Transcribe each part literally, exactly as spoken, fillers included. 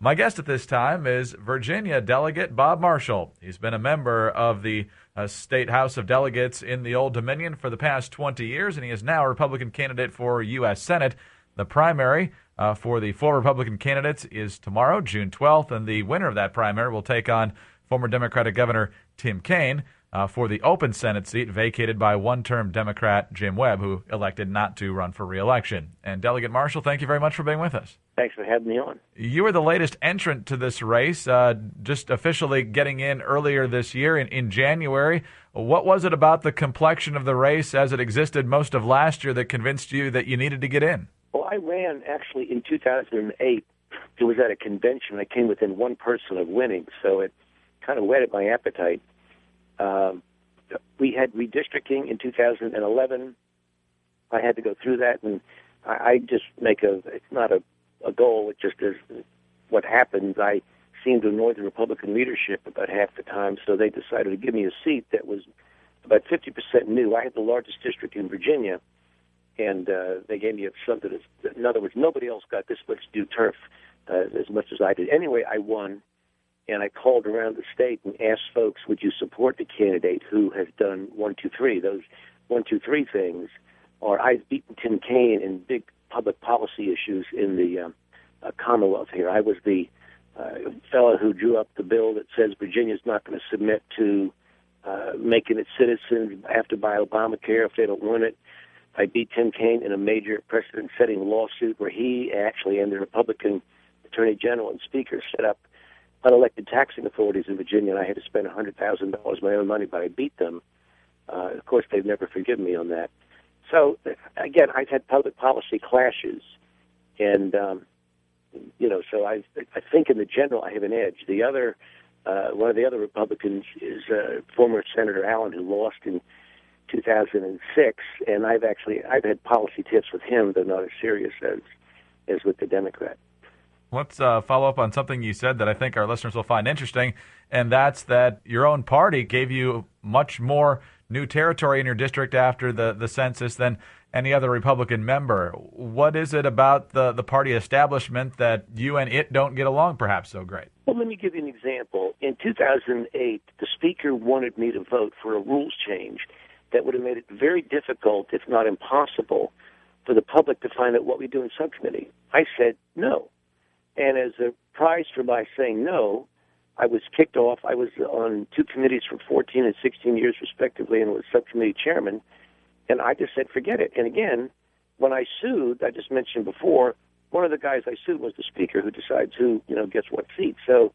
My guest at this time is Virginia Delegate Bob Marshall. He's been a member of the uh, State House of Delegates in the Old Dominion for the past twenty years, and he is now a Republican candidate for U S Senate. The primary uh, for the four Republican candidates is tomorrow, June twelfth, and the winner of that primary will take on former Democratic Governor Tim Kaine uh, for the open Senate seat vacated by one-term Democrat Jim Webb, who elected not to run for re-election. And Delegate Marshall, thank you very much for being with us. Thanks for having me on. You were the latest entrant to this race, uh, just officially getting in earlier this year in, in January. What was it about the complexion of the race as it existed most of last year that convinced you that you needed to get in? Well, I ran actually in two thousand eight. It was at a convention. I came within one person of winning, so it kind of whetted my appetite. Um, we had redistricting in two thousand eleven. I had to go through that, and I, I just make a, it's not a, a goal, it just is what happens. I seemed to annoy the Republican leadership about half the time, so they decided to give me a seat that was about fifty percent new. I had the largest district in Virginia, and uh, they gave me something that's, in other words, nobody else got this much due turf uh, as much as I did. Anyway, I won, and I called around the state and asked folks, would you support the candidate who has done one, two, three? Those one, two, three things are I've beaten Tim Kaine in big public policy issues in the um, uh, Commonwealth here. I was the uh, fellow who drew up the bill that says Virginia's not going to submit to uh, making its citizens have to buy Obamacare if they don't want it. I beat Tim Kaine in a major precedent-setting lawsuit where he actually and the Republican Attorney General and Speaker set up unelected taxing authorities in Virginia, and I had to spend one hundred thousand dollars of my own money, but I beat them. Uh, of course, they've never forgiven me on that. So, again, I've had public policy clashes, and, um, you know, so I I think in the general I have an edge. The other, uh, one of the other Republicans is uh, former Senator Allen, who lost in two thousand six, and I've actually, I've had policy tips with him, though not as serious as, as with the Democrat. Let's uh, follow up on something you said that I think our listeners will find interesting, and that's that your own party gave you much more new territory in your district after the, the census than any other Republican member. What is it about the, the party establishment that you and it don't get along perhaps so great? Well, let me give you an example. In two thousand eight, the Speaker wanted me to vote for a rules change that would have made it very difficult, if not impossible, for the public to find out what we do in subcommittee. I said no. And as a prize for my saying no, I was kicked off. I was on two committees for fourteen and sixteen years, respectively, and was subcommittee chairman. And I just said, forget it. And again, when I sued, I just mentioned before, one of the guys I sued was the Speaker, who decides who, you know, gets what seat. So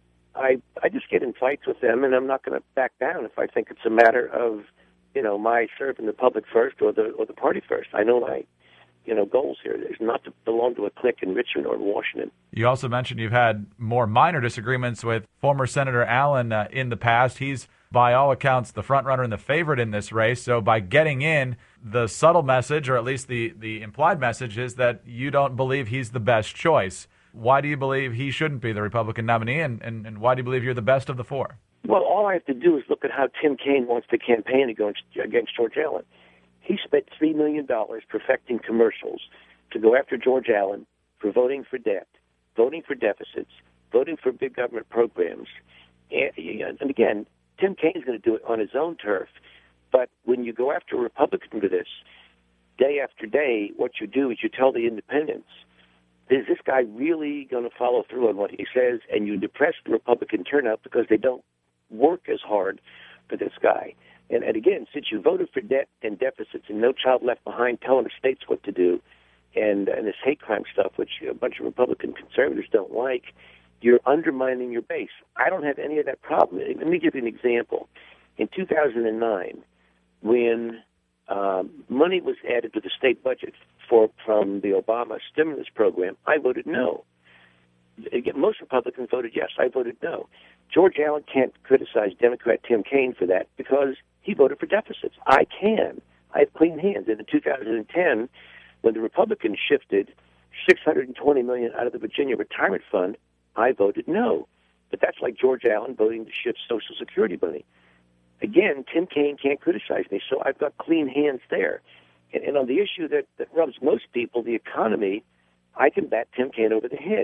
I I just get in fights with them, and I'm not going to back down if I think it's a matter of, you know, my serving the public first or the or the party first. I know my you know, goals here. It's not to belong to a clique in Richmond or in Washington. You also mentioned you've had more minor disagreements with former Senator Allen uh, in the past. He's, by all accounts, the front runner and the favorite in this race. So by getting in, the subtle message, or at least the, the implied message, is that you don't believe he's the best choice. Why do you believe he shouldn't be the Republican nominee, and, and, and why do you believe you're the best of the four? Well, all I have to do is look at how Tim Kaine wants to campaign against, against George Allen. He spent three million dollars perfecting commercials to go after George Allen for voting for debt, voting for deficits, voting for big government programs. And, and again, Tim Kaine's going to do it on his own turf. But when you go after a Republican to this, day after day, what you do is you tell the independents, is this guy really going to follow through on what he says? And you depress the Republican turnout because they don't work as hard for this guy. And, and again, since you voted for debt and deficits and No Child Left Behind, telling the states what to do, and, and this hate crime stuff, which a bunch of Republican conservatives don't like, you're undermining your base. I don't have any of that problem. Let me give you an example. In two thousand nine, when um, money was added to the state budget for from the Obama stimulus program, I voted no. Again, most Republicans voted yes. I voted no. George Allen can't criticize Democrat Tim Kaine for that because he voted for deficits. I can. I have clean hands. And in two thousand ten, when the Republicans shifted six hundred twenty million dollars out of the Virginia Retirement Fund, I voted no. But that's like George Allen voting to shift Social Security money. Again, Tim Kaine can't criticize me, so I've got clean hands there. And, and on the issue that, that rubs most people, the economy, I can bat Tim Kaine over the head.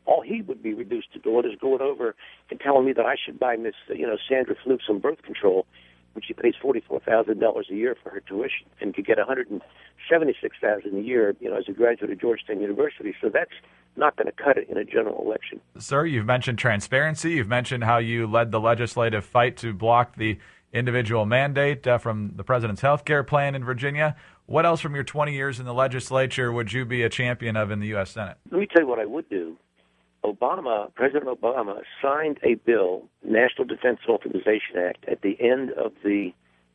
all he would be reduced to doing is going over and telling me that I should buy Miss, you know, Sandra Floop some birth control when she pays forty-four thousand dollars a year for her tuition and could get one hundred seventy-six thousand dollars a year, you know, as a graduate of Georgetown University. So that's not going to cut it in a general election. Sir, you've mentioned transparency. You've mentioned how you led the legislative fight to block the individual mandate uh, from the president's health care plan in Virginia. What else from your twenty years in the legislature would you be a champion of in the U S. Senate? Let me tell you what I would do. Obama, President Obama, signed a bill, National Defense Authorization Act, at the end of the,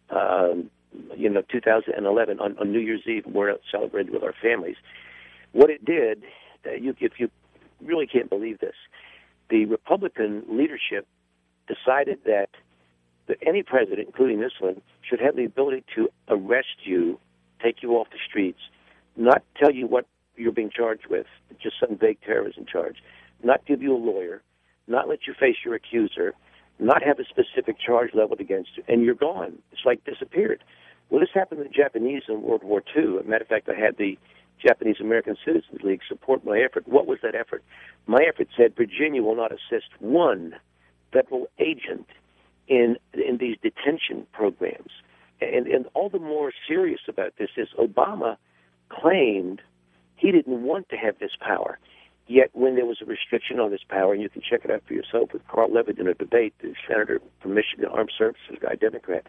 um, you know, two thousand eleven on, on New Year's Eve. We're celebrating with our families. What it did, uh, you, if you really can't believe this, the Republican leadership decided that, that any president, including this one, should have the ability to arrest you, take you off the streets, not tell you what you're being charged with, just some vague terrorism charge, not give you a lawyer, not let you face your accuser, not have a specific charge leveled against you, and you're gone. It's like disappeared. Well, this happened to the Japanese in World War Two. As a matter of fact, I had the Japanese American Citizens League support my effort. What was that effort? My effort said Virginia will not assist one federal agent in in these detention programs. And, and all the more serious about this is Obama claimed he didn't want to have this power. Yet when there was a restriction on this power, and you can check it out for yourself with Carl Levitt in a debate, the senator from Michigan, Armed Services guy, Democrat,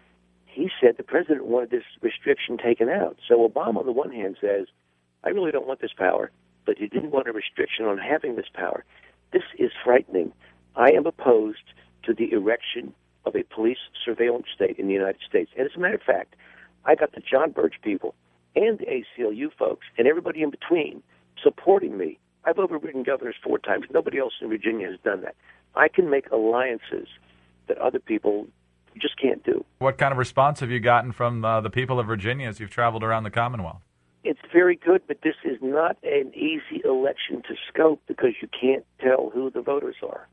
he said the president wanted this restriction taken out. So Obama, on the one hand, says, I really don't want this power, but he didn't want a restriction on having this power. This is frightening. I am opposed to the erection of a police surveillance state in the United States. And as a matter of fact, I got the John Birch people and the A C L U folks and everybody in between supporting me. I've overridden governors four times. Nobody else in Virginia has done that. I can make alliances that other people just can't do. What kind of response have you gotten from uh, the people of Virginia as you've traveled around the Commonwealth? It's very good, but this is not an easy election to scope because you can't tell who the voters are.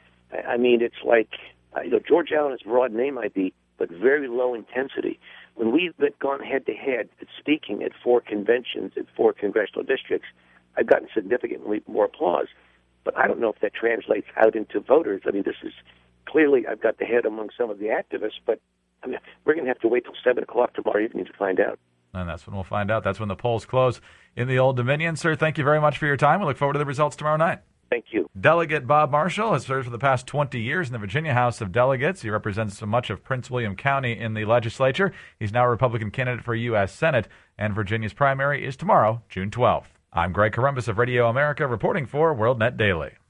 I mean, it's like, you know, George Allen is a broad name might be, but very low intensity. When we've been gone head-to-head at speaking at four conventions, at four congressional districts, I've gotten significantly more applause. But I don't know if that translates out into voters. I mean, this is clearly, I've got the head among some of the activists, but I mean, we're going to have to wait till seven o'clock tomorrow evening to find out. And that's when we'll find out. That's when the polls close in the Old Dominion. Sir, thank you very much for your time. We look forward to the results tomorrow night. Thank you. Delegate Bob Marshall has served for the past twenty years in the Virginia House of Delegates. He represents much of Prince William County in the legislature. He's now a Republican candidate for U S. Senate, and Virginia's primary is tomorrow, June twelfth. I'm Greg Corombos of Radio America, reporting for WorldNet Daily.